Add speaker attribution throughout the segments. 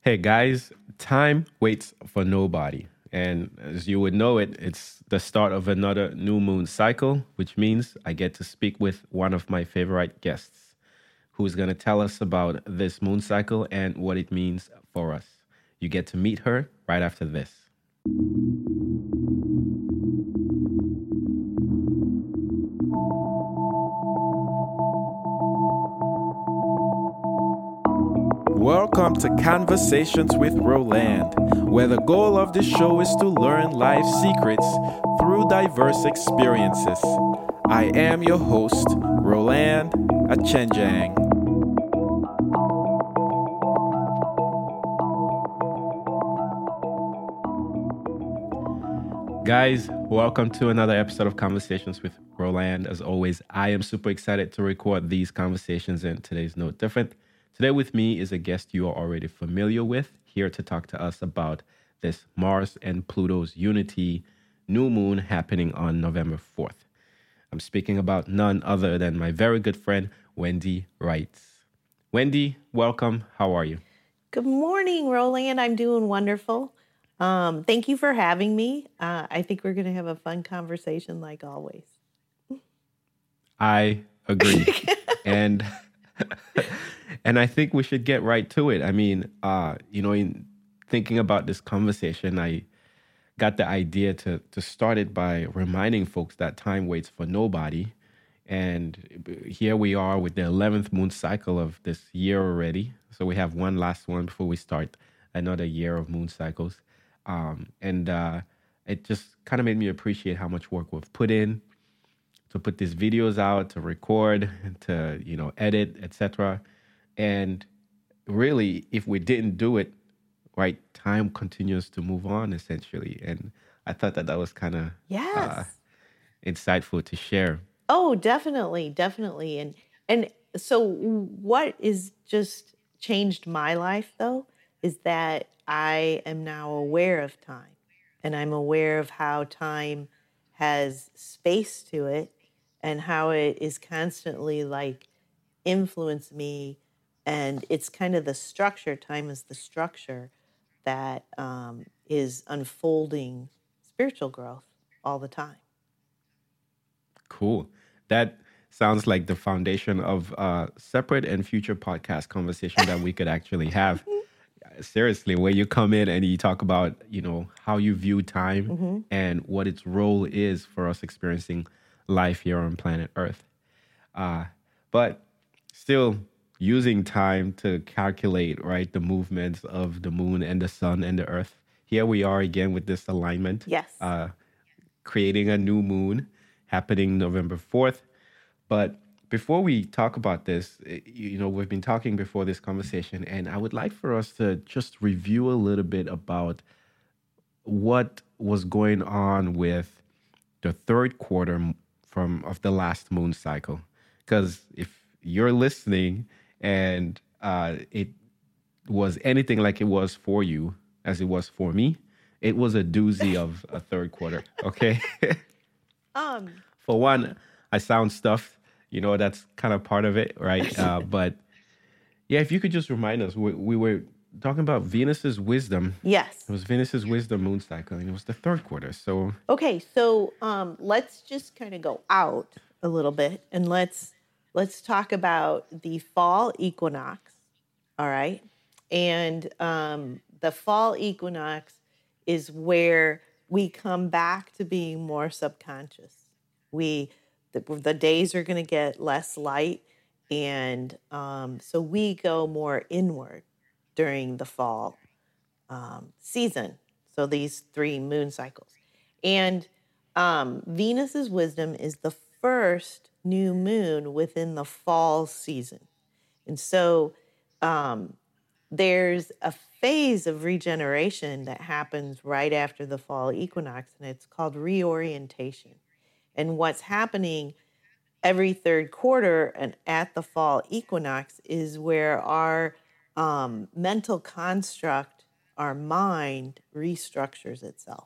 Speaker 1: Hey guys, time waits for nobody. And as you would know it, it's the start of another new moon cycle, which means I get to speak with one of my favorite guests who's going to tell us about this moon cycle and what it means for us. You get to meet her right after this.
Speaker 2: Welcome to Conversations with Roland, where the goal of the show is to learn life secrets through diverse experiences. I am your host, Roland Achenjang.
Speaker 1: Guys, welcome to another episode of Conversations with Roland. As always, I am super excited to record these conversations, and today's no different. Today with me is a guest you are already familiar with, here to talk to us about this Mars and Pluto's unity new moon happening on November 4th. I'm speaking about none other than my very good friend, Wendy Wrights. Wendy, welcome. How are you?
Speaker 3: Good morning, Roland. I'm doing wonderful. Thank you for having me. I think we're going to have a fun conversation like always.
Speaker 1: I agree. and and I think we should get right to it. I mean, in thinking about this conversation, I got the idea to start it by reminding folks that time waits for nobody. And here we are with the 11th moon cycle of this year already. So we have one last one before we start another year of moon cycles. And it just kind of made me appreciate how much work we've put in to put these videos out, to record, to, edit, etc. And really, if we didn't do it, right, time continues to move on essentially. And I thought that was kind of
Speaker 3: Yes.
Speaker 1: insightful to share.
Speaker 3: Oh, definitely, definitely. And so what is just changed my life though is that I am now aware of time, and I'm aware of how time has space to it and how it is constantly like influence me. And it's kind of the structure, time is the structure that is unfolding spiritual growth all the time.
Speaker 1: Cool. That sounds like the foundation of a separate and future podcast conversation that we could actually have. Seriously, where you come in and you talk about, how you view time and what its role is for us experiencing life here on planet Earth. But still using time to calculate, right, the movements of the moon and the sun and the earth. Here we are again with this alignment.
Speaker 3: Yes.
Speaker 1: Creating a new moon happening November 4th. But before we talk about this, we've been talking before this conversation, and I would like for us to just review a little bit about what was going on with the third quarter of the last moon cycle. Because if you're listening and it was anything like it was for you, as it was for me, it was a doozy of a third quarter, okay? For one, I sound stuffed. That's kind of part of it, right? But yeah, if you could just remind us, we were talking about Venus's wisdom.
Speaker 3: Yes.
Speaker 1: It was Venus's wisdom moon cycle, and it was the third quarter. So
Speaker 3: Okay, so let's just kind of go out a little bit, and let's talk about the fall equinox. All right, and the fall equinox is where we come back to being more subconscious. The days are going to get less light, and so we go more inward during the fall season. So these 3 moon cycles. And Venus's wisdom is the first new moon within the fall season. And so there's a phase of regeneration that happens right after the fall equinox, and it's called reorientation. And what's happening every third quarter and at the fall equinox is where our mental construct, our mind, restructures itself.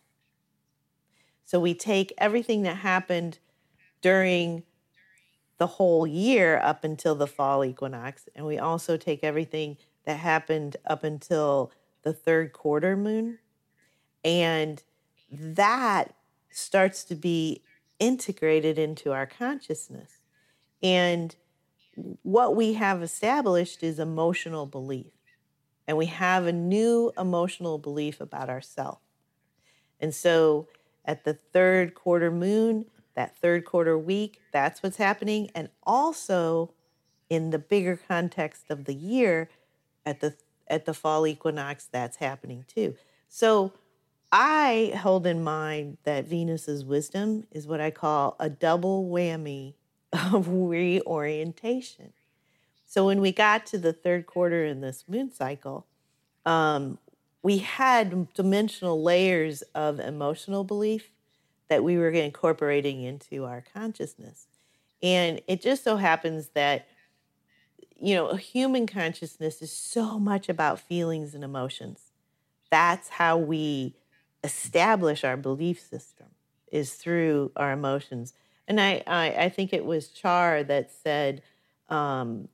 Speaker 3: So we take everything that happened during the whole year up until the fall equinox, and we also take everything that happened up until the third quarter moon. And that starts to be integrated into our consciousness. And what we have established is emotional belief. And we have a new emotional belief about ourselves. And so at the third quarter moon, that third quarter week, that's what's happening. And also in the bigger context of the year, at the fall equinox, that's happening too. So I hold in mind that Venus's wisdom is what I call a double whammy of reorientation. So when we got to the third quarter in this moon cycle, we had dimensional layers of emotional belief that we were incorporating into our consciousness. And it just so happens that, a human consciousness is so much about feelings and emotions. That's how we establish our belief system, is through our emotions. And I think it was Char that said, the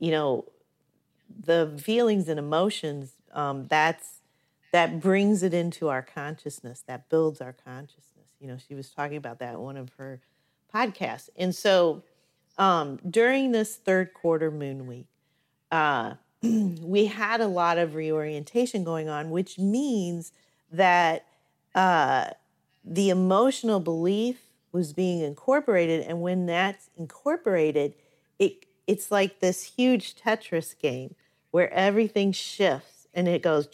Speaker 3: feelings and emotions, that brings it into our consciousness, that builds our consciousness. She was talking about that in one of her podcasts. And so during this third quarter moon week, we had a lot of reorientation going on, which means that the emotional belief was being incorporated. And when that's incorporated, it's like this huge Tetris game where everything shifts and it goes,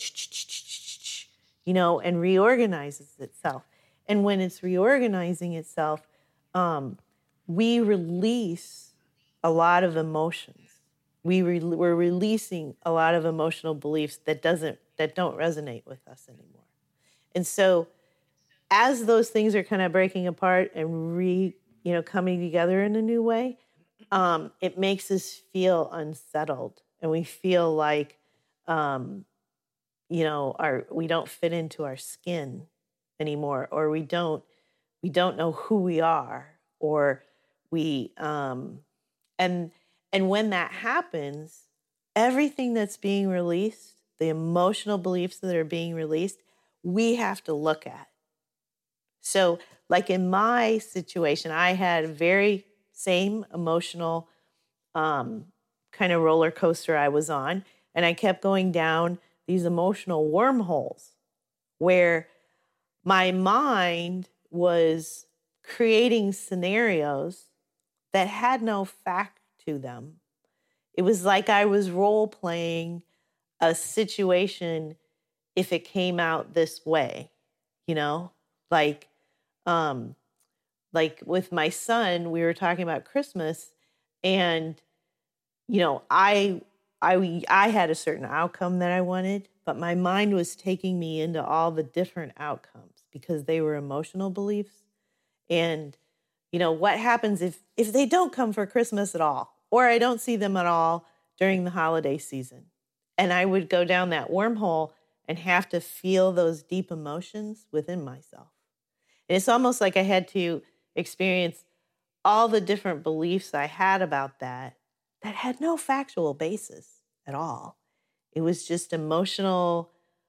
Speaker 3: and reorganizes itself. And when it's reorganizing itself, we release a lot of emotions. We're releasing a lot of emotional beliefs that don't resonate with us anymore. And so as those things are kind of breaking apart and coming together in a new way, it makes us feel unsettled, and we feel like, we don't fit into our skin anymore, or we don't know who we are, or and when that happens, everything that's being released, the emotional beliefs that are being released, we have to look at. So like in my situation, I had a very same emotional kind of roller coaster I was on. And I kept going down these emotional wormholes where my mind was creating scenarios that had no fact to them. It was like I was role playing a situation if it came out this way, like with my son, we were talking about Christmas, and I had a certain outcome that I wanted, but my mind was taking me into all the different outcomes because they were emotional beliefs. And what happens if they don't come for Christmas at all, or I don't see them at all during the holiday season? And I would go down that wormhole and have to feel those deep emotions within myself. And it's almost like I had to experience all the different beliefs I had about that had no factual basis at all. It was just emotional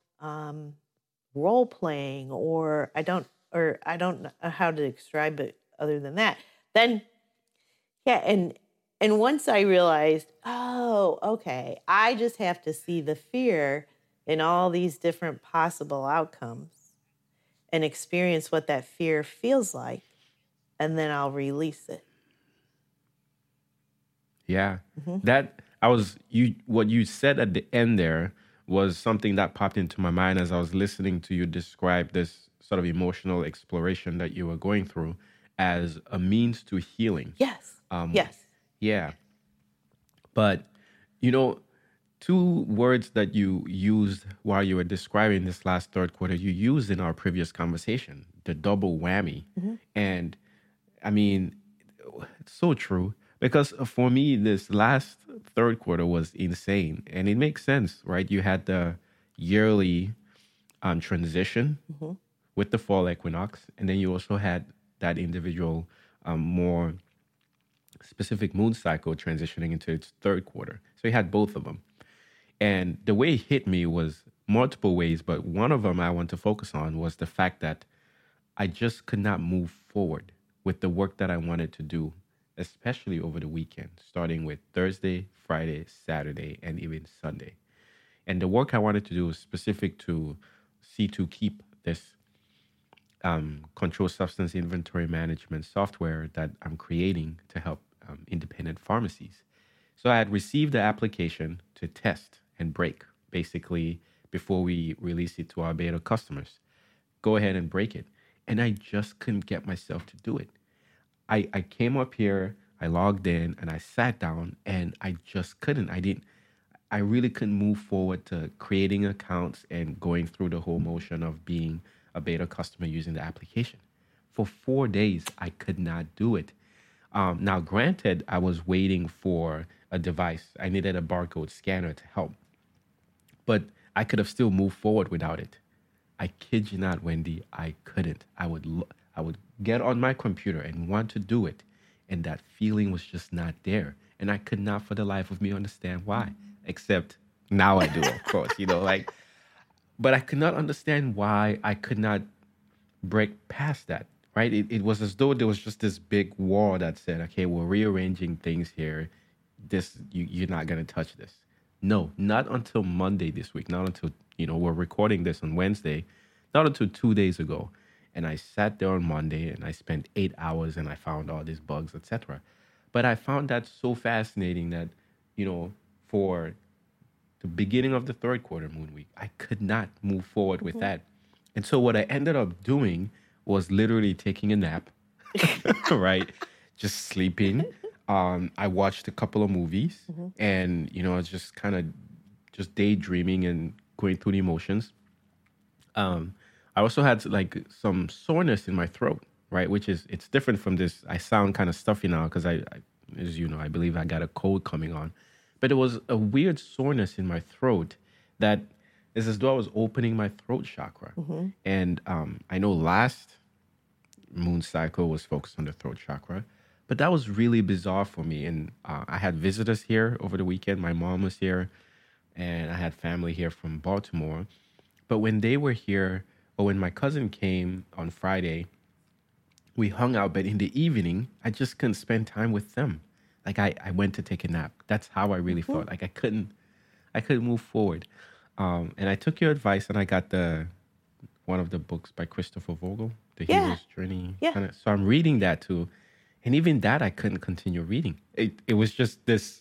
Speaker 3: role playing, or I don't know how to describe it other than that. Then, and once I realized, oh, okay, I just have to see the fear in all these different possible outcomes and experience what that fear feels like, and then I'll release it.
Speaker 1: Yeah. What you said at the end there was something that popped into my mind as I was listening to you describe this sort of emotional exploration that you were going through as a means to healing.
Speaker 3: Yes. Yes.
Speaker 1: Yeah. But, two words that you used while you were describing this last third quarter, you used in our previous conversation, the double whammy. Mm-hmm. And I mean, it's so true, because for me, this last third quarter was insane, and it makes sense, right? You had the yearly transition with the fall equinox, and then you also had that individual, more specific moon cycle transitioning into its third quarter. So you had both of them. And the way it hit me was multiple ways, but one of them I want to focus on was the fact that I just could not move forward with the work that I wanted to do, especially over the weekend, starting with Thursday, Friday, Saturday, and even Sunday. And the work I wanted to do was specific to C2 Keep, this controlled substance inventory management software that I'm creating to help independent pharmacies. So I had received the application to test and break, basically, before we release it to our beta customers. Go ahead and break it. And I just couldn't get myself to do it. I came up here, I logged in, and I sat down, and I just couldn't. I really couldn't move forward to creating accounts and going through the whole motion of being a beta customer using the application. For 4 days, I could not do it. Now, granted, I was waiting for a device. I needed a barcode scanner to help. But I could have still moved forward without it. I kid you not, Wendy, I couldn't. I would get on my computer and want to do it, and that feeling was just not there. And I could not for the life of me understand why, except now I do, of course, but I could not understand why I could not break past that, right? It was as though there was just this big wall that said, okay, we're rearranging things here. You're not going to touch this. No, not until Monday this week, not until, we're recording this on Wednesday, not until 2 days ago. And I sat there on Monday and I spent 8 hours and I found all these bugs, etc. But I found that so fascinating that, for the beginning of the third quarter Moon Week, I could not move forward with that. And so what I ended up doing was literally taking a nap, right? Just sleeping. I watched a couple of movies and, just kind of just daydreaming and going through the emotions. I also had some soreness in my throat, right? Which it's different from this. I sound kind of stuffy now because I as you know, I believe I got a cold coming on. But it was a weird soreness in my throat that is as though I was opening my throat chakra. And I know last moon cycle was focused on the throat chakra, but that was really bizarre for me. And I had visitors here over the weekend. My mom was here, and I had family here from Baltimore. But when they were here, or when my cousin came on Friday, we hung out. But in the evening, I just couldn't spend time with them. I went to take a nap. That's how I really felt. I couldn't move forward. And I took your advice, and I got one of the books by Christopher Vogel, The Hero's Journey.
Speaker 3: Yeah.
Speaker 1: So I'm reading that too. And even that, I couldn't continue reading. It was just this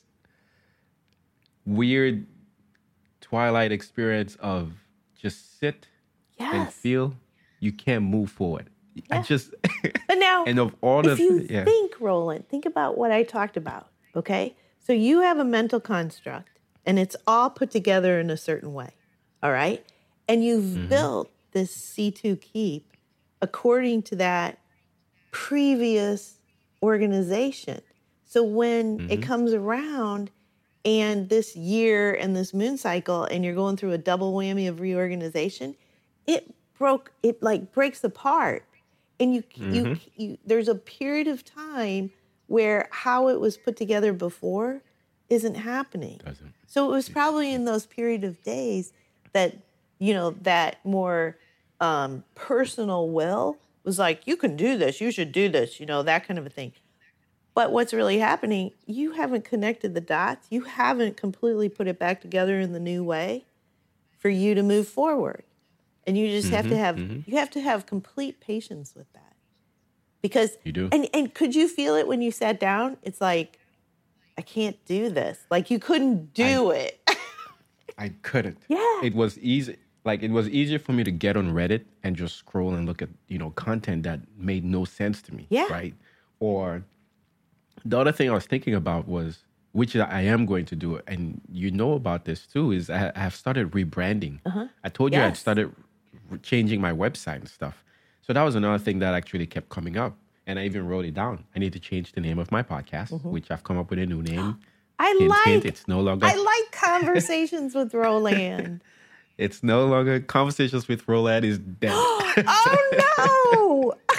Speaker 1: weird twilight experience of just sit and feel. You can't move forward. I just...
Speaker 3: But now,
Speaker 1: and of all
Speaker 3: if you think, Roland, think about what I talked about, okay? So you have a mental construct, and it's all put together in a certain way, all right? And you've built this C2 Keep according to that previous organization. So when it comes around and this year and this moon cycle and you're going through a double whammy of reorganization, it breaks apart. And you there's a period of time where how it was put together before isn't happening. So it was probably in those period of days that, that more personal will was like, you can do this, you should do this, that kind of a thing. But what's really happening, you haven't connected the dots. You haven't completely put it back together in the new way for you to move forward. And you just have to have, you have to have complete patience with that. Because,
Speaker 1: you do.
Speaker 3: And could you feel it when you sat down? It's like, I can't do this. Like you couldn't do it.
Speaker 1: I couldn't.
Speaker 3: Yeah.
Speaker 1: It was easy. It was easier for me to get on Reddit and just scroll and look at, content that made no sense to me.
Speaker 3: Yeah.
Speaker 1: Right. Or the other thing I was thinking about was, which I am going to do, and about this too, is I have started rebranding. I told you I'd started changing my website and stuff. So that was another thing that actually kept coming up. And I even wrote it down. I need to change the name of my podcast, which I've come up with a new name. It's no longer...
Speaker 3: I like Conversations with Roland.
Speaker 1: It's no longer Conversations with Roland is dead.
Speaker 3: Oh, no.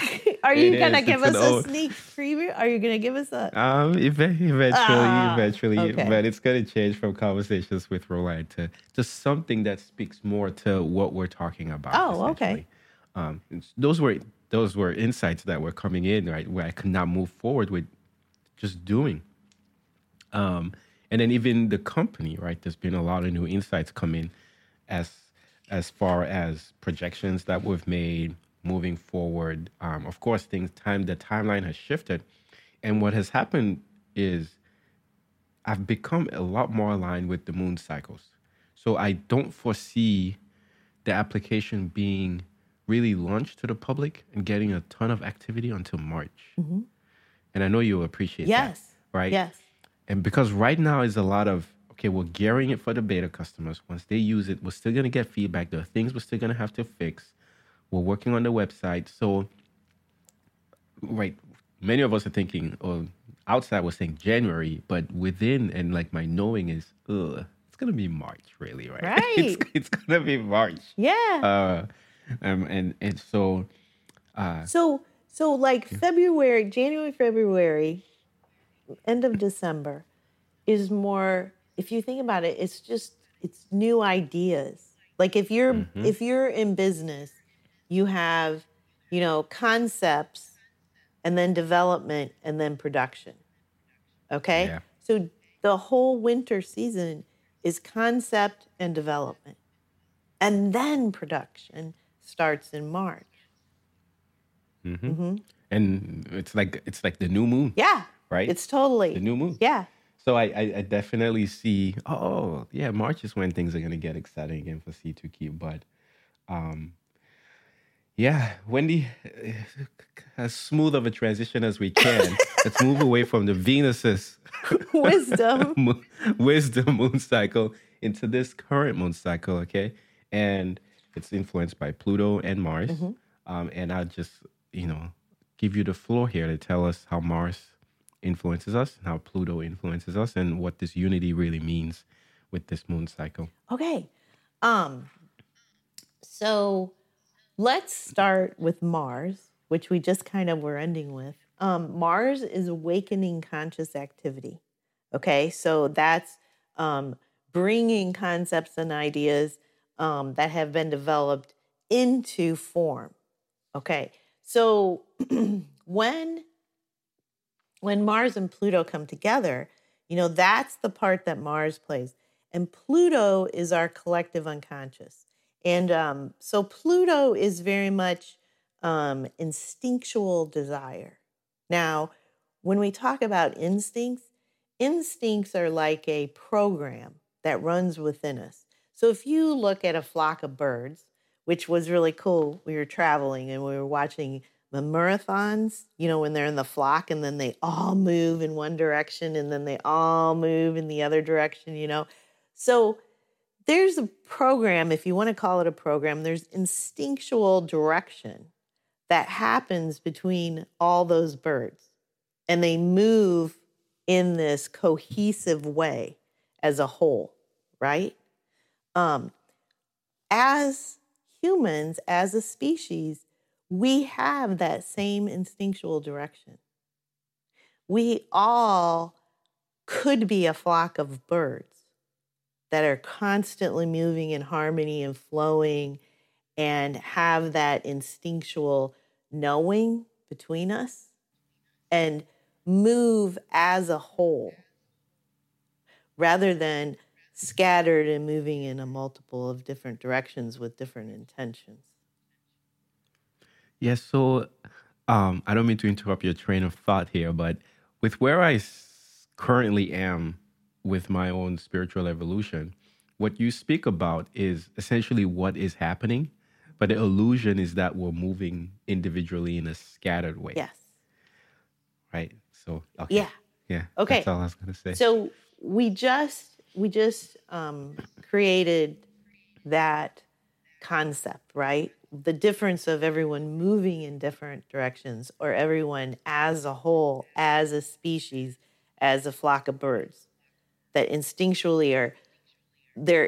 Speaker 3: Are
Speaker 1: It
Speaker 3: you gonna
Speaker 1: is.
Speaker 3: give
Speaker 1: It's
Speaker 3: us
Speaker 1: an
Speaker 3: a
Speaker 1: old.
Speaker 3: sneak preview? Are you gonna give us a?
Speaker 1: Eventually,
Speaker 3: Okay.
Speaker 1: but it's going to change from conversations with Roland to something that speaks more to what we're talking about.
Speaker 3: Oh, okay.
Speaker 1: Essentially, those were insights that were coming in, right, where I could not move forward with just doing. And then even the company, right? There's been a lot of new insights coming as as far as projections that we've made moving forward. Of course, the timeline has shifted, and what has happened is I've become a lot more aligned with the moon cycles. So I don't foresee the application being really launched to the public and getting a ton of activity until March. And I know you'll appreciate that,
Speaker 3: Yes.
Speaker 1: right?
Speaker 3: Yes.
Speaker 1: And because right now is a lot of, okay, we're gearing it for the beta customers. Once they use it, we're still going to get feedback. There are things we're still going to have to fix. We're working on the website. So, right, many of us are thinking, or outside we're saying January, but within, and like my knowing is, it's going to be March, really, right?
Speaker 3: Right.
Speaker 1: It's going to be March.
Speaker 3: Yeah.
Speaker 1: And so,
Speaker 3: So like February, January, February, end of December is more, if you think about it, it's new ideas. Like if you're in business, you have, concepts and then development and then production. Okay?
Speaker 1: yeah.
Speaker 3: So the whole winter season is concept and development. And then production starts in March.
Speaker 1: And it's like the new moon.
Speaker 3: Yeah.
Speaker 1: Right?
Speaker 3: It's totally
Speaker 1: The new moon.
Speaker 3: Yeah.
Speaker 1: So I definitely see, yeah, March is when things are going to get exciting again for C2Q. But yeah, Wendy, as smooth of a transition as we can, let's move away from the Venuses
Speaker 3: Wisdom.
Speaker 1: wisdom moon cycle into this current moon cycle, okay? And it's influenced by Pluto and Mars. And I'll just, give you the floor here to tell us how Mars influences us, how Pluto influences us, and what this unity really means with this moon cycle.
Speaker 3: Okay. So let's start with Mars, which we just kind of were ending with. Mars is awakening conscious activity. Okay. So that's bringing concepts and ideas that have been developed into form. Okay. So when Mars and Pluto come together, that's the part that Mars plays. And Pluto is our collective unconscious. And so Pluto is very much instinctual desire. Now, when we talk about instincts are like a program that runs within us. So if you look at a flock of birds, which was really cool, we were traveling and we were watching the marathons, when they're in the flock and then they all move in one direction and then they all move in the other direction. So there's a program, if you want to call it a program, there's instinctual direction that happens between all those birds. And they move in this cohesive way as a whole, right? As humans, as a species, we have that same instinctual direction. We all could be a flock of birds that are constantly moving in harmony and flowing and have that instinctual knowing between us and move as a whole rather than scattered and moving in a multiple of different directions with different intentions.
Speaker 1: Yeah, so I don't mean to interrupt your train of thought here, but with where I currently am with my own spiritual evolution, what you speak about is essentially what is happening, but the illusion is that we're moving individually in a scattered way.
Speaker 3: Yes.
Speaker 1: Right? So, okay.
Speaker 3: Yeah.
Speaker 1: Yeah.
Speaker 3: Okay.
Speaker 1: That's all I was going to say.
Speaker 3: So we just created that concept, right? The difference of everyone moving in different directions or everyone as a whole, as a species, as a flock of birds that instinctually they're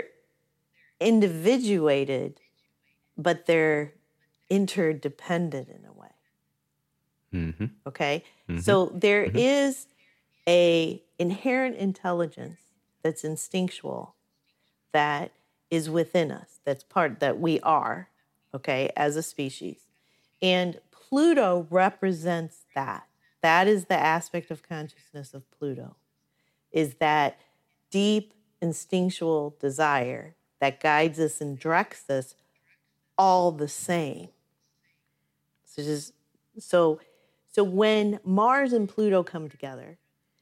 Speaker 3: individuated, but they're interdependent in a way.
Speaker 1: Mm-hmm.
Speaker 3: Okay?
Speaker 1: Mm-hmm.
Speaker 3: So there
Speaker 1: Mm-hmm.
Speaker 3: is a inherent intelligence that's instinctual that is within us. That's part that we are, okay, as a species. And Pluto represents that. That is the aspect of consciousness of Pluto, is that deep instinctual desire that guides us and directs us all the same. So just so so when Mars and Pluto come together,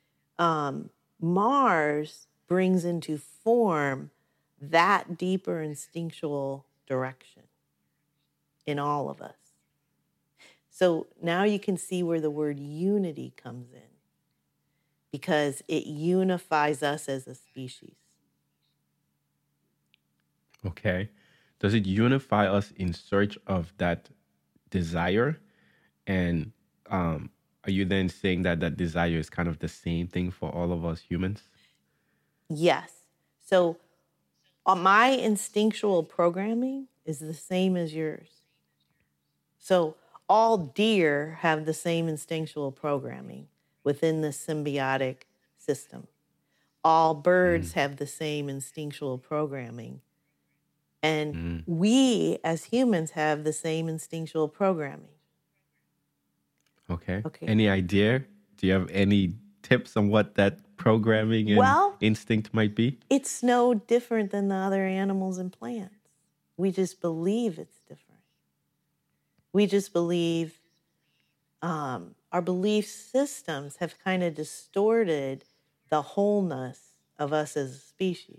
Speaker 3: Mars brings into form that deeper instinctual direction in all of us. So now you can see where the word unity comes in, because it unifies us as a species.
Speaker 1: Okay. Does it unify us in search of that desire? And are you then saying that that desire is kind of the same thing for all of us humans?
Speaker 3: Yes. So my instinctual programming is the same as yours. So all deer have the same instinctual programming within the symbiotic system. All birds have the same instinctual programming. And we as humans have the same instinctual programming.
Speaker 1: Okay.
Speaker 3: Okay.
Speaker 1: Any idea? Do you have any tips on what that programming and
Speaker 3: Well,
Speaker 1: instinct might be?
Speaker 3: it's no different than the other animals and plants. We just believe it's different. We just believe our belief systems have kind of distorted the wholeness of us as a species.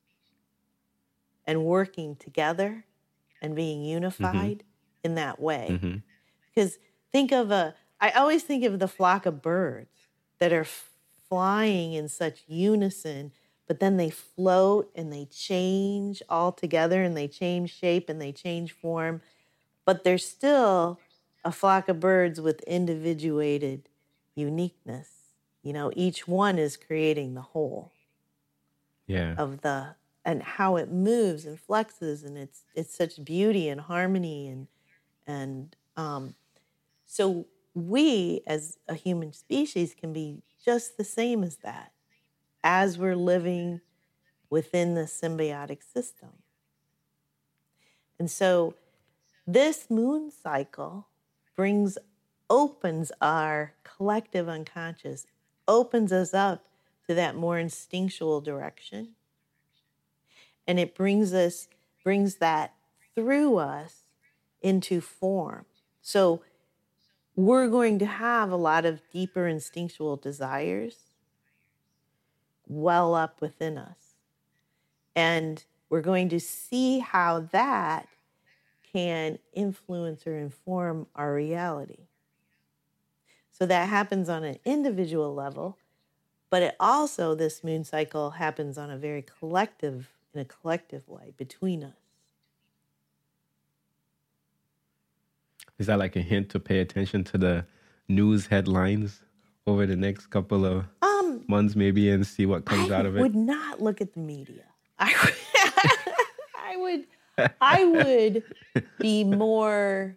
Speaker 3: And working together and being unified in that way.
Speaker 1: Mm-hmm.
Speaker 3: Because I always think of the flock of birds that are flying in such unison, but then they float and they change all together and they change shape and they change form, but they're still a flock of birds with individuated uniqueness. You know, each one is creating the whole
Speaker 1: Yeah.
Speaker 3: of and how it moves and flexes, and it's such beauty and harmony and so we as a human species can be just the same as that as we're living within the symbiotic system. And so this moon cycle opens our collective unconscious, opens us up to that more instinctual direction. And it brings that through us into form. So we're going to have a lot of deeper instinctual desires well up within us. And we're going to see how that can influence or inform our reality. So that happens on an individual level, but it also, this moon cycle happens on in a collective way between us.
Speaker 1: Is that like a hint to pay attention to the news headlines over the next couple of months, maybe, and see what comes out of it?
Speaker 3: I would not look at the media. I would be more,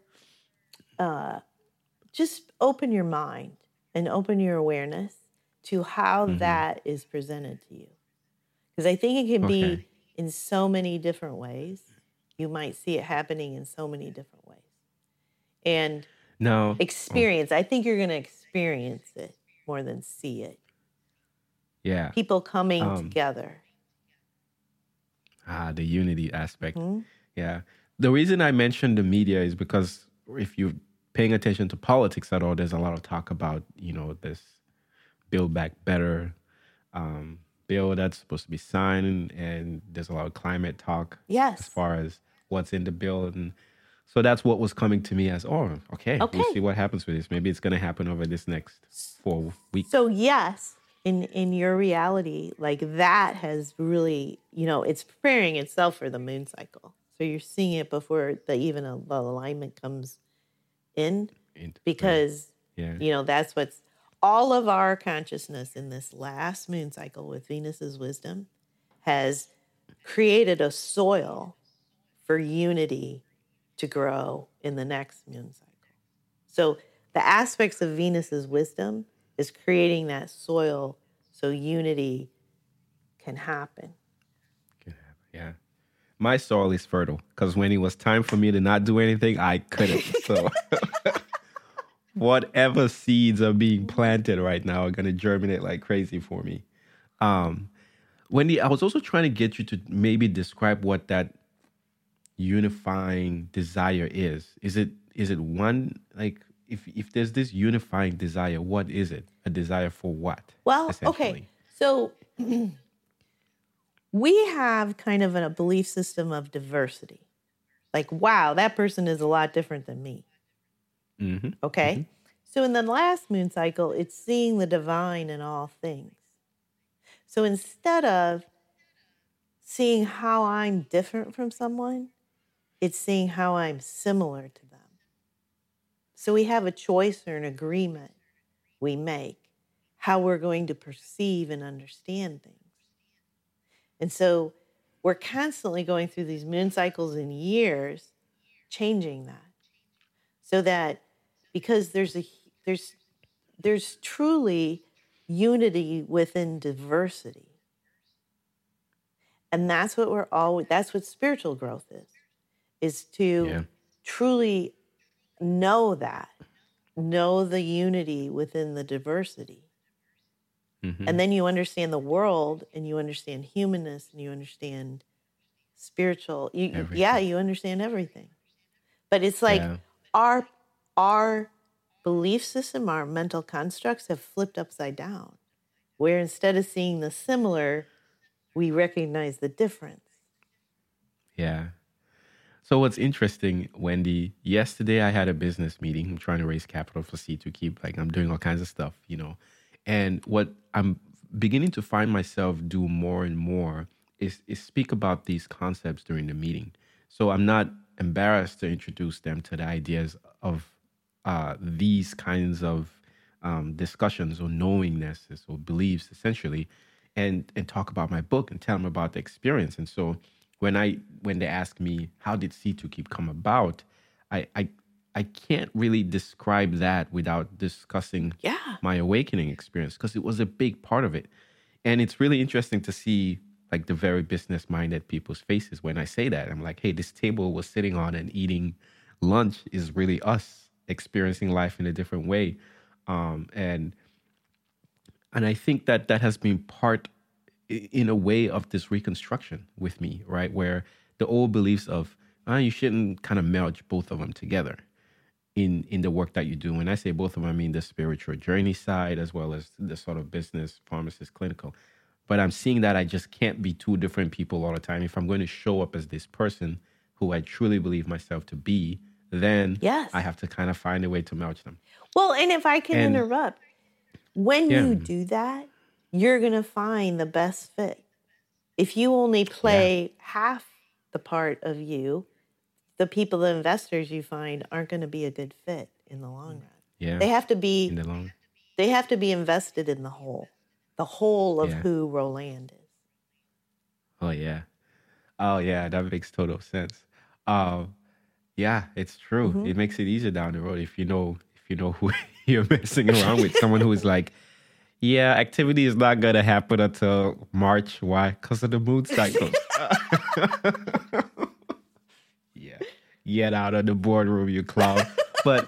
Speaker 3: just open your mind and open your awareness to how that is presented to you. Because I think it can be in so many different ways. You might see it happening in so many different ways. And experience, I think you're going to experience it more than see it.
Speaker 1: Yeah.
Speaker 3: People coming together.
Speaker 1: The unity aspect. Yeah. The reason I mentioned the media is because if you're paying attention to politics at all, there's a lot of talk about, this Build Back Better bill that's supposed to be signed, and there's a lot of climate talk as far as what's in the bill. And so that's what was coming to me as, we'll see what happens with this. Maybe it's going to happen over this next 4 weeks.
Speaker 3: So yes, in your reality, like that has really, it's preparing itself for the moon cycle. So you're seeing it before the alignment comes in, because, that's what's all of our consciousness in this last moon cycle with Venus's wisdom has created a soil for unity to grow in the next moon cycle. So the aspects of Venus's wisdom is creating that soil so unity can happen.
Speaker 1: Yeah. My soil is fertile because when it was time for me to not do anything, I couldn't. So whatever seeds are being planted right now are going to germinate like crazy for me. Wendy, I was also trying to get you to maybe describe what that unifying desire is. Is it one, like, if there's this unifying desire, what is it? A desire for what?
Speaker 3: Well, okay. So we have kind of a belief system of diversity. Like, wow, that person is a lot different than me.
Speaker 1: Mm-hmm.
Speaker 3: Okay.
Speaker 1: Mm-hmm.
Speaker 3: So in the last moon cycle, it's seeing the divine in all things. So instead of seeing how I'm different from someone, it's seeing how I'm similar to them. So we have a choice or an agreement we make, how we're going to perceive and understand things. And so we're constantly going through these moon cycles and years, changing that. So that because there's truly unity within diversity. And that's what that's what spiritual growth is to truly know the unity within the diversity. Mm-hmm. And then you understand the world and you understand humanness and you understand spiritual. You understand everything. But it's like our belief system, our mental constructs have flipped upside down, where instead of seeing the similar, we recognize the difference.
Speaker 1: Yeah. So what's interesting, Wendy, yesterday I had a business meeting. I'm trying to raise capital for C2 Keep. I'm doing all kinds of stuff, And what I'm beginning to find myself do more and more is speak about these concepts during the meeting. So I'm not embarrassed to introduce them to the ideas of these kinds of discussions or knowingnesses or beliefs, essentially, and talk about my book and tell them about the experience. And so when they ask me, how did C2 Keep come about, I can't really describe that without discussing my awakening experience, because it was a big part of it. And it's really interesting to see the very business-minded people's faces when I say that. I'm like, hey, this table we're sitting on and eating lunch is really us experiencing life in a different way. And I think that has been part, in a way, of this reconstruction with me, right? Where the old beliefs of, you shouldn't kind of merge both of them together in the work that you do. When I say both of them, I mean the spiritual journey side as well as the sort of business, pharmacist, clinical. But I'm seeing that I just can't be two different people all the time. If I'm going to show up as this person who I truly believe myself to be, then I have to kind of find a way to merge them.
Speaker 3: Well, and if I can interrupt, when you do that, you're going to find the best fit. If you only play half the part of you, the people, the investors you find aren't going to be a good fit in the long run.
Speaker 1: Yeah.
Speaker 3: They have to be invested in the whole of who Roland is.
Speaker 1: Oh yeah, that makes total sense. Yeah, it's true. Mm-hmm. It makes it easier down the road if you know who you're messing around with. Someone who is like, yeah, activity is not gonna happen until March. Why? Because of the moon cycle. Yeah, get out of the boardroom, you clown. But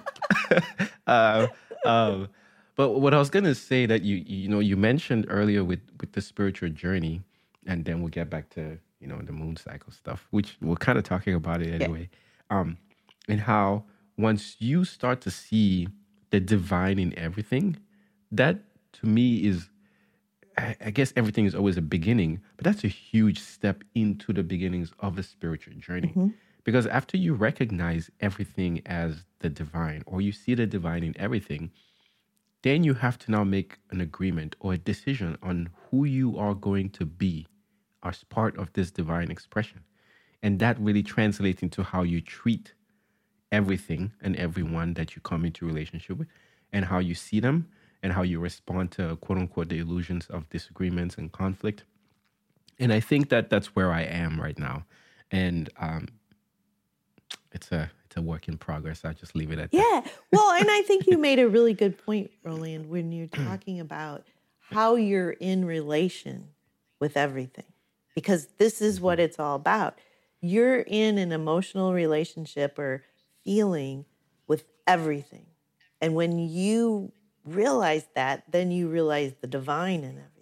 Speaker 1: but what I was gonna say that you mentioned earlier with the spiritual journey, and then we'll get back to the moon cycle stuff, which we're kind of talking about it anyway. And how once you start to see the divine in everything, that to me is, I guess everything is always a beginning, but that's a huge step into the beginnings of a spiritual journey. Mm-hmm. Because after you recognize everything as the divine, or you see the divine in everything, then you have to now make an agreement or a decision on who you are going to be as part of this divine expression. And that really translates into how you treat everything and everyone that you come into relationship with, and how you see them, and how you respond to, quote unquote, the illusions of disagreements and conflict. And I think that that's where I am right now. And it's a a work in progress. I'll just leave it at that.
Speaker 3: Yeah. Well, and I think you made a really good point, Roland, when you're talking about how you're in relation with everything, because this is what it's all about. You're in an emotional relationship or feeling with everything. And when you realize that, then you realize the divine in everything.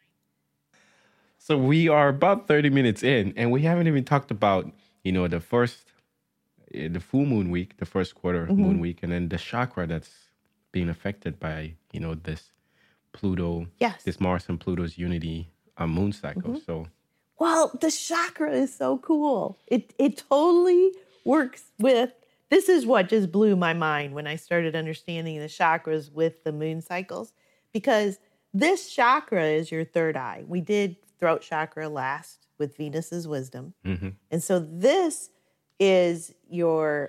Speaker 1: So we are about 30 minutes in, and we haven't even talked about, the full moon week, the first quarter moon week, and then the chakra that's being affected by, this Pluto,
Speaker 3: Yes.
Speaker 1: this Mars and Pluto's unity moon cycle. So,
Speaker 3: well, the chakra is so cool. It totally works with, this is what just blew my mind when I started understanding the chakras with the moon cycles, because this chakra is your third eye. We did throat chakra last with Venus's wisdom. And so this is your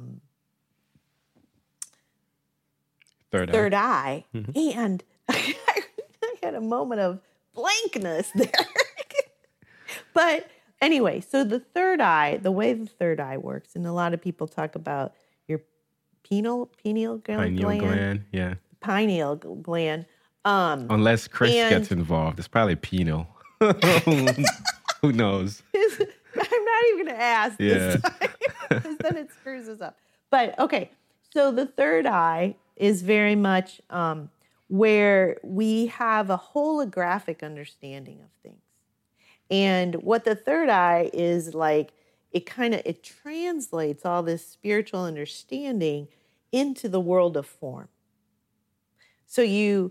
Speaker 3: third eye. And I had a moment of blankness there. But anyway, so the third eye, the way the third eye works, and a lot of people talk about your pineal gland.
Speaker 1: Yeah.
Speaker 3: Pineal gland.
Speaker 1: Unless Chris gets involved, it's probably penal. Who knows?
Speaker 3: I'm not even going to ask this time, because then it screws us up. But okay, so the third eye is very much where we have a holographic understanding of things. And what the third eye is like, it translates all this spiritual understanding into the world of form. So you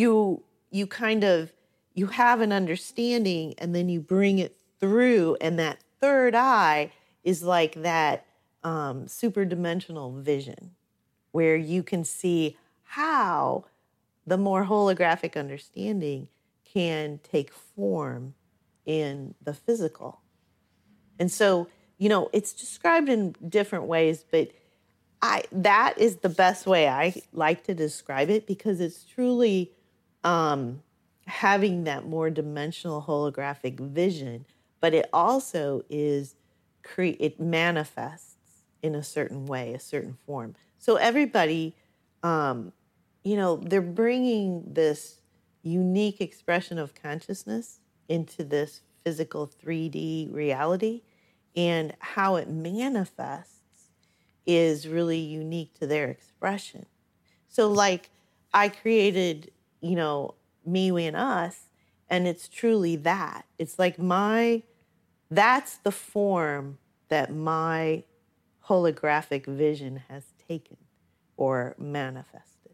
Speaker 3: have an understanding, and then you bring it through, and that third eye is like that super dimensional vision where you can see how the more holographic understanding can take form in the physical. And so, it's described in different ways, but that is the best way I like to describe it, because it's truly having that more dimensional holographic vision, but it also is it manifests in a certain way, a certain form. So everybody, they're bringing this unique expression of consciousness into this physical 3D reality, and how it manifests is really unique to their expression. So like I created, Me, We, and Us, and it's truly that. It's like that's the form that my holographic vision has taken or manifested.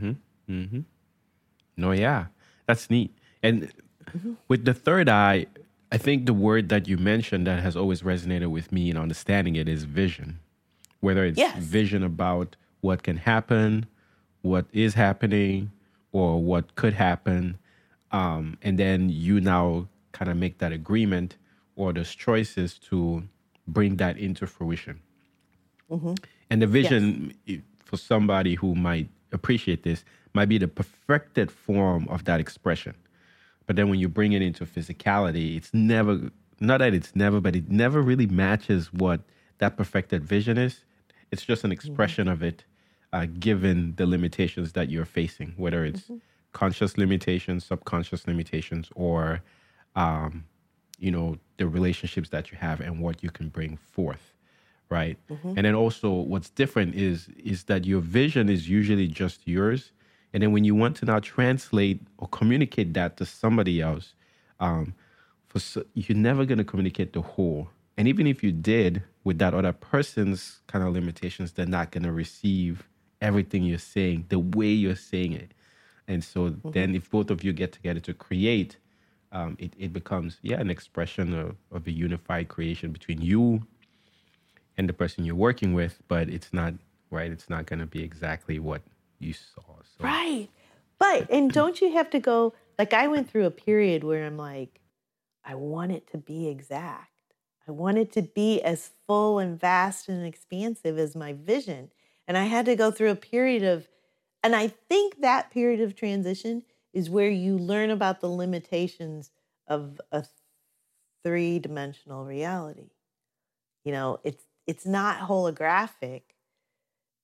Speaker 1: No, yeah, that's neat. And with the third eye, I think the word that you mentioned that has always resonated with me in understanding it is vision. Whether it's vision about what can happen, what is happening, or what could happen. And then you now kind of make that agreement or those choices to bring that into fruition. And the vision, for somebody who might appreciate this, might be the perfected form of that expression. But then when you bring it into physicality, it's never, not that it's never, but it never really matches what that perfected vision is. It's just an expression of it, given the limitations that you're facing, whether it's conscious limitations, subconscious limitations, or, the relationships that you have and what you can bring forth, right? And then also what's different is that your vision is usually just yours. And then when you want to now translate or communicate that to somebody else, you're never going to communicate the whole. And even if you did with that other person's kind of limitations, they're not going to receive everything you're saying the way you're saying it. And so then if both of you get together to create, it becomes, an expression of a unified creation between you and the person you're working with. But it's not, right? It's not going to be exactly what you saw. So.
Speaker 3: Right. But, and don't you have to go, like I went through a period where I'm like, I want it to be exact. I want it to be as full and vast and expansive as my vision. And I had to go through a period of, and I think that period of transition is where you learn about the limitations of a three-dimensional reality. It's not holographic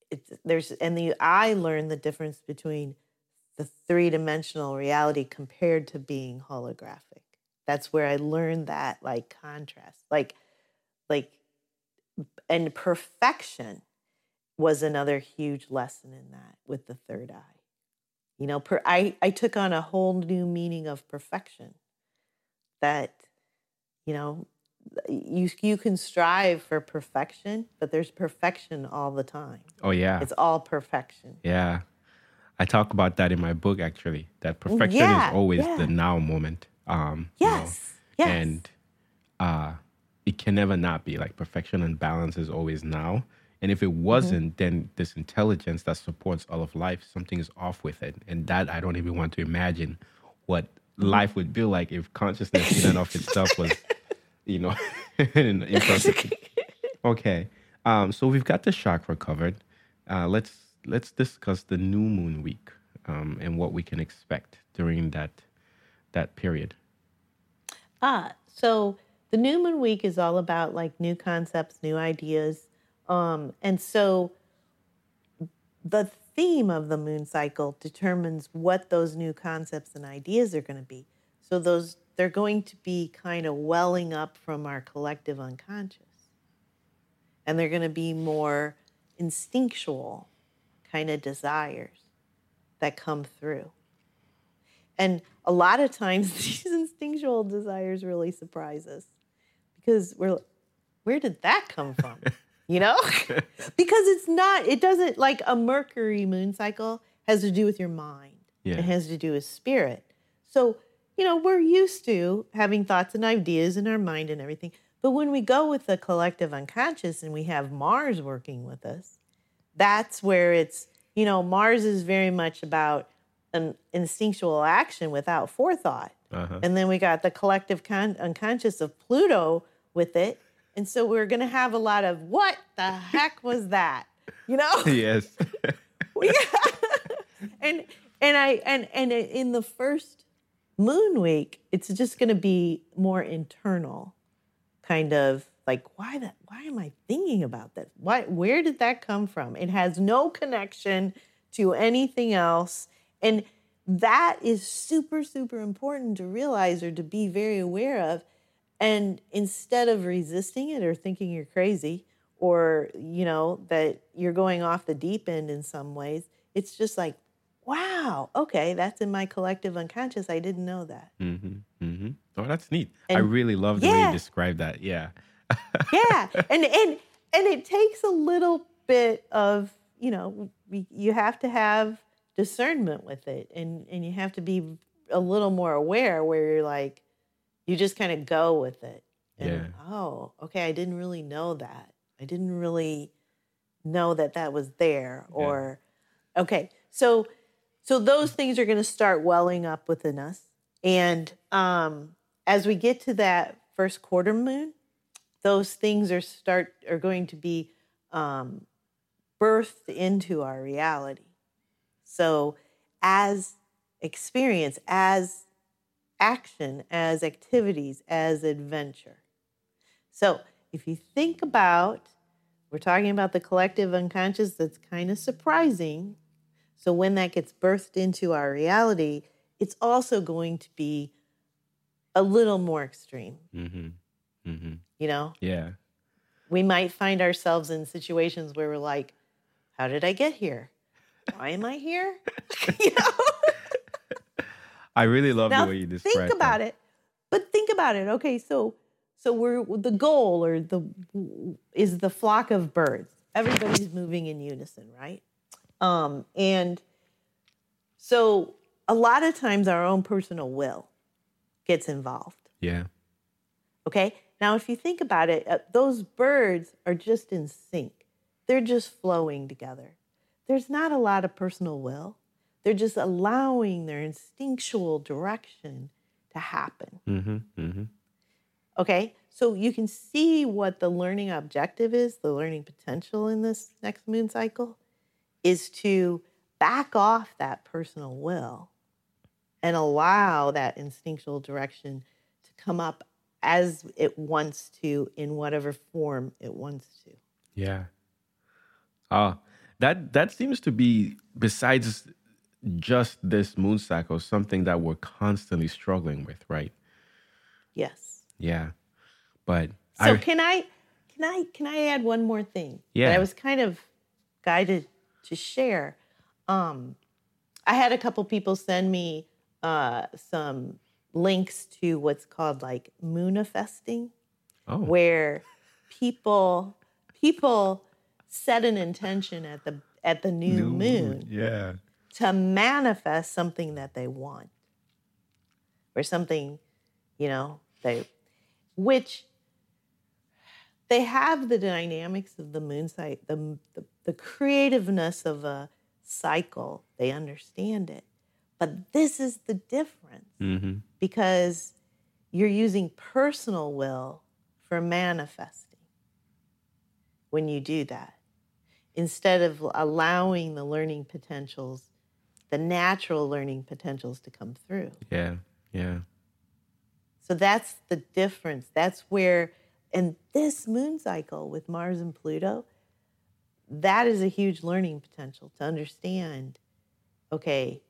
Speaker 3: I learned the difference between the three-dimensional reality compared to being holographic. That's where I learned that like contrast, like, and perfection was another huge lesson in that with the third eye. You know, I took on a whole new meaning of perfection that, you know, you can strive for perfection, but there's perfection all the time.
Speaker 1: Oh, yeah.
Speaker 3: It's all perfection.
Speaker 1: Yeah. I talk about that in my book, actually, that perfection
Speaker 3: Yeah,
Speaker 1: is always
Speaker 3: yeah.
Speaker 1: the now moment.
Speaker 3: Yes, yes.
Speaker 1: And it can never not be. Like, perfection and balance is always now. And if it wasn't, then this intelligence that supports all of life, something is off with it. And that I don't even want to imagine what life would be like if consciousness in and of itself was, you know, imperfect. Okay. So we've got the chakra covered. Let's discuss the new moon week and what we can expect during that period.
Speaker 3: So the new moon week is all about like new concepts, new ideas. And so the theme of the moon cycle determines what those new concepts and ideas are going to be. So they're going to be kind of welling up from our collective unconscious. And they're going to be more instinctual kind of desires that come through. And a lot of times these instinctual desires really surprise us because where did that come from? You know? Because it doesn't, like a Mercury moon cycle has to do with your mind.
Speaker 1: Yeah.
Speaker 3: It has to do with spirit. So, you know, we're used to having thoughts and ideas in our mind and everything. But when we go with the collective unconscious and we have Mars working with us, that's where it's, you know, Mars is very much about an instinctual action without forethought. And then we got the collective unconscious of Pluto with it. And so we're going to have a lot of, what the heck was that? You know?
Speaker 1: Yes.
Speaker 3: and in the first moon week, it's just going to be more internal, kind of like, why am I thinking about that? Where did that come from? It has no connection to anything else. And that is super, super important to realize or to be very aware of. And instead of resisting it or thinking you're crazy or, you know, that you're going off the deep end in some ways, it's just like, wow, okay, that's in my collective unconscious. I didn't know that.
Speaker 1: Oh, that's neat.
Speaker 3: And
Speaker 1: I really love the way you describe that. Yeah.
Speaker 3: Yeah. And it takes a little bit of, you know, you have to have discernment with it. And you have to be a little more aware where you're like, you just kind of go with it. And, oh, okay, I didn't really know that. I didn't really know that was there. Or, okay, so those things are going to start welling up within us. And as we get to that first quarter moon, those things are going to be birthed into our reality. So as experience, as action, as activities, as adventure. So if you think about, we're talking about the collective unconscious, that's kind of surprising. So when that gets birthed into our reality, it's also going to be a little more extreme. You know?
Speaker 1: Yeah.
Speaker 3: We might find ourselves in situations where we're like, how did I get here? Why am I here? You know?
Speaker 1: I really love
Speaker 3: Now,
Speaker 1: the way you describe it.
Speaker 3: Think about it. But think about it. Okay, so we're the goal is the flock of birds. Everybody's moving in unison, right? And so a lot of times our own personal will gets involved.
Speaker 1: Yeah.
Speaker 3: Okay? Now, if you think about it, those birds are just in sync. They're just flowing together. There's not a lot of personal will. They're just allowing their instinctual direction to happen. Okay? So you can see what the learning objective is, the learning potential in this next moon cycle, is to back off that personal will and allow that instinctual direction to come up as it wants to, in whatever form it wants to.
Speaker 1: Yeah. Oh, that seems to be, besides just this moon cycle, something that we're constantly struggling with, right?
Speaker 3: Yes.
Speaker 1: Yeah. But
Speaker 3: So can I add one more thing that
Speaker 1: Yeah.
Speaker 3: I was kind of guided to share? I had a couple people send me some links to what's called like moonifesting,
Speaker 1: oh,
Speaker 3: where people set an intention at the new moon
Speaker 1: Yeah.
Speaker 3: to manifest something that they want, or something, which they have the dynamics of the moon cycle, the creativeness of a cycle. They understand it, but this is the difference,
Speaker 1: Mm-hmm.
Speaker 3: because you're using personal will for manifesting when you do that, instead of allowing the learning potentials, the natural learning potentials, to come through.
Speaker 1: Yeah. Yeah.
Speaker 3: So that's the difference. That's where, and this moon cycle with Mars and Pluto, that is a huge learning potential to understand, okay,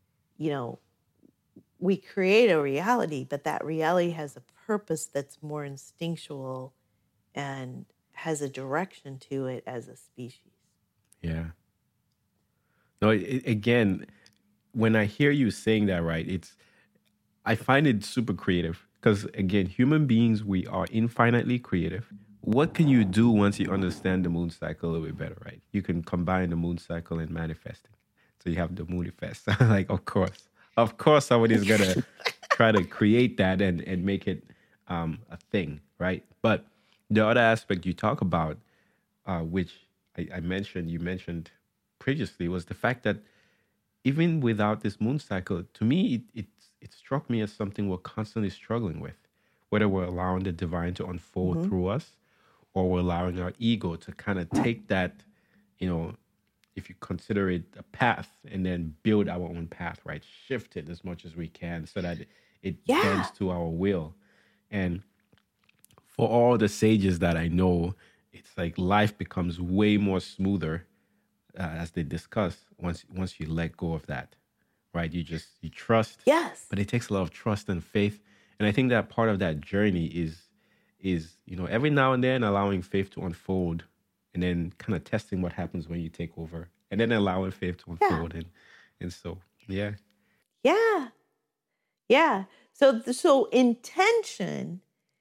Speaker 3: we create a reality, but that reality has a purpose that's more instinctual and has a direction to it as a species.
Speaker 1: Yeah. No, again, when I hear you saying that, right, I find it super creative because, again, human beings, we are infinitely creative. What can you do once you understand the moon cycle a little bit better, right? You can combine the moon cycle and manifesting. So you have the moonifest. Like, of course, somebody's going to try to create that and make it a thing, right? But the other aspect you talk about, which you mentioned previously, was the fact that even without this moon cycle, to me, it struck me as something we're constantly struggling with, whether we're allowing the divine to unfold through us, or we're allowing our ego to kind of take that, if you consider it a path, and then build our own path, right? Shift it as much as we can so that it bends to our will. And for all the sages that I know, it's like life becomes way more smoother, as they discuss, once you let go of that, right? You trust.
Speaker 3: Yes.
Speaker 1: But it takes a lot of trust and faith, and I think that part of that journey is every now and then allowing faith to unfold, and then kind of testing what happens when you take over, and then allowing faith to unfold, and so yeah.
Speaker 3: Yeah. So intention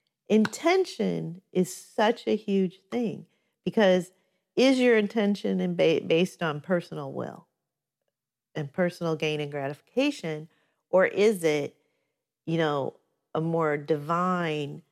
Speaker 3: is such a huge thing, because is your intention based on personal will and personal gain and gratification, or is it, a more divine,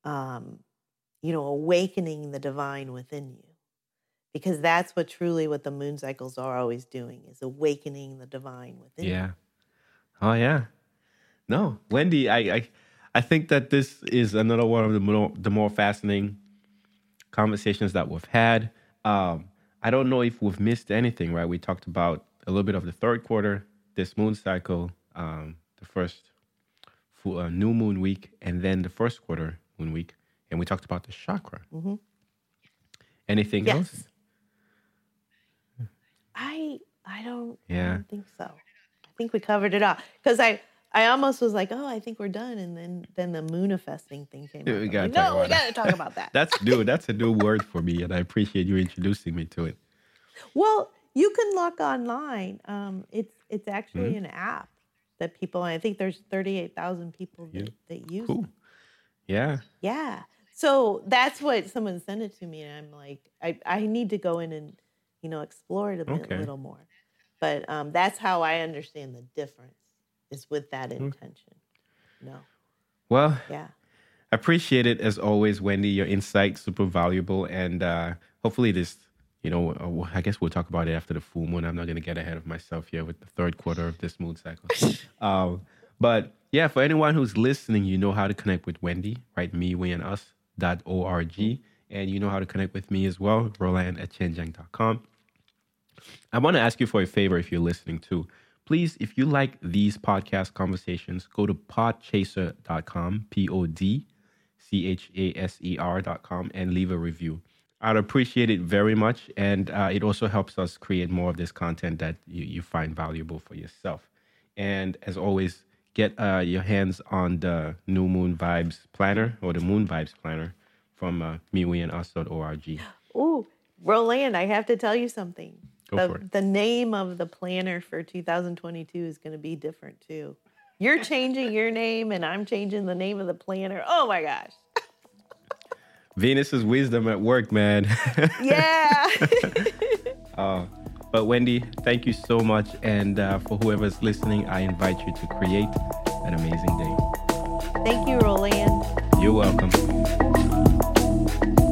Speaker 3: awakening the divine within you? Because that's what the moon cycles are always doing, is awakening the divine within you.
Speaker 1: Yeah. Oh yeah. No, Wendy, I think that this is another one of the more fascinating conversations that we've had. I don't know if we've missed anything, right? We talked about a little bit of the third quarter, this moon cycle, the first new moon week, and then the first quarter moon week, and we talked about the chakra.
Speaker 3: Mm-hmm.
Speaker 1: Anything else?
Speaker 3: I don't think so. I think we covered it all, because I almost was like, oh, I think we're done, and then the moonifesting thing came up.
Speaker 1: We got
Speaker 3: to talk about that.
Speaker 1: That's a new word for me, and I appreciate you introducing me to it.
Speaker 3: Well, you can look online. It's actually an app that people, I think there's 38,000 people that use
Speaker 1: Cool.
Speaker 3: it. Yeah. So that's what someone sent it to me, and I'm like, I need to go in and explore it a little more. But that's how I understand the difference, is with that intention. No.
Speaker 1: Well,
Speaker 3: Yeah.
Speaker 1: I appreciate it as always, Wendy. Your insight super valuable, and hopefully this, I guess we'll talk about it after the full moon. I'm not going to get ahead of myself here with the third quarter of this moon cycle. But yeah, for anyone who's listening, you know how to connect with Wendy, right? mewandus.org, and you know how to connect with me as well, roland@chenjang.com. I want to ask you for a favor if you're listening too. Please, if you like these podcast conversations, go to podchaser.com, podchaser.com, and leave a review. I'd appreciate it very much. And it also helps us create more of this content that you find valuable for yourself. And as always, get your hands on the New Moon Vibes Planner or the Moon Vibes Planner from MeWeAndUs.org.
Speaker 3: Ooh, Roland, I have to tell you something.
Speaker 1: Go for it.
Speaker 3: The name of the planner for 2022 is going to be different too. You're changing your name and I'm changing the name of the planner. Oh my gosh.
Speaker 1: Venus's wisdom at work, man.
Speaker 3: Yeah.
Speaker 1: But Wendy, thank you so much. And for whoever's listening, I invite you to create an amazing day.
Speaker 3: Thank you, Roland.
Speaker 1: You're welcome.